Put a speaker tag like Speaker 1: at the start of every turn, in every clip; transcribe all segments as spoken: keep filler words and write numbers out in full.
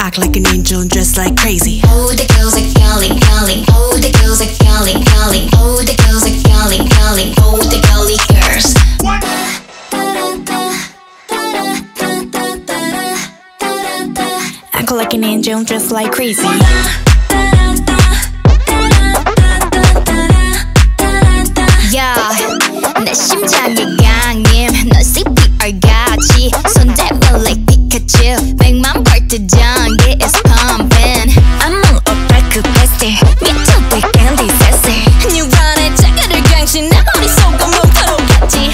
Speaker 1: Act like an angel and dress like crazy.
Speaker 2: All the girls are calling, calling. All the girls are calling, calling. All the girls are calling, calling. All the girly girls. What?
Speaker 1: Act like an angel and dress like crazy.
Speaker 2: Yeah, 내 심장의 강림 넌 씨피알 같이 손대면 like Pikachu 백만 볼트 전기 is pumping. I'm on a break bestie 미쳐도 candy sassy 뉴런의 자가를 강신 내 머릿속은 뭉쳐놓겠지.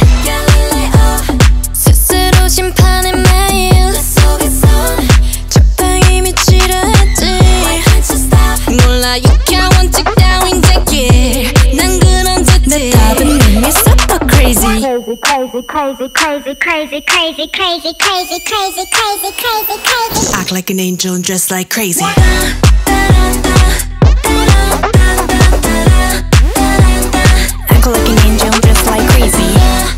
Speaker 2: 스스로 심판의 매일 내 속에선 적당히 미치려 했지. 몰라 유쾌한 원칙 따윈 제길 난 그런 듯이 내 답은 이미 super crazy.
Speaker 3: Crazy, crazy, crazy, crazy, crazy, crazy, crazy, crazy, crazy, crazy, crazy, crazy.
Speaker 1: Act like an angel and dress like crazy. Act like an angel and dress like crazy.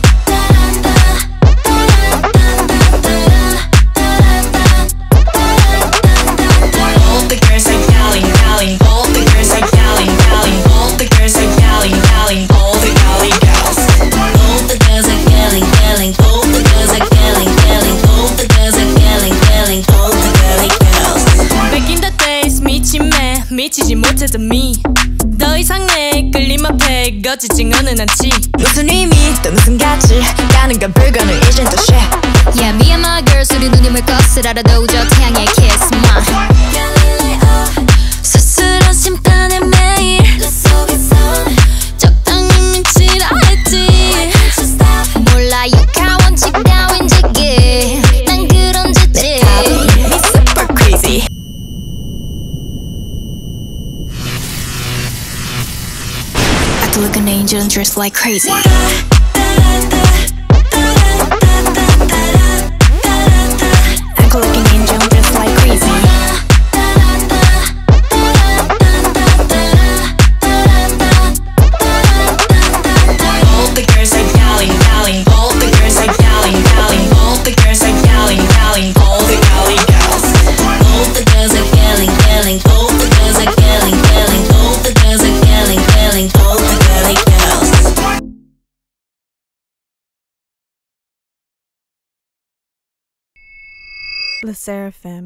Speaker 4: All the girls are yelling, yelling. All the girls are yelling, yelling. All the girls are yelling, yelling. All the girly girls.
Speaker 2: All the girls are yelling, yelling. All the girls are yelling, yelling. All the girls are yelling, yelling. All the girly girls.
Speaker 4: Back in the days 미침에 미치지 못했던 me. 더 이상 내 끌림 앞에 거치진 않은 않지.
Speaker 1: 무슨 의미 또 무슨 가치 가는 건 불가능 이젠 또 shit.
Speaker 2: Yeah, me and my girls 우리 누님을 것을 알아도 저 태양의 kiss my. 스스로 심판의 매일 내 속에선 적당히 미치라 했지. 몰라 유쾌한 원칙 따윈 지기 난 그런 짓지.
Speaker 1: Me super crazy. Act like an angel and dress like crazy. Act like an angel and dress like crazy.
Speaker 4: All the girls are yelling, yelling. All the girls are yelling, yelling. All the girls are yelling, yelling. All the girly girls.
Speaker 2: All the girls are yelling, yelling. All the girls are yelling, yelling. All the girls are yelling, yelling. All the girly girls.
Speaker 1: The Seraphim.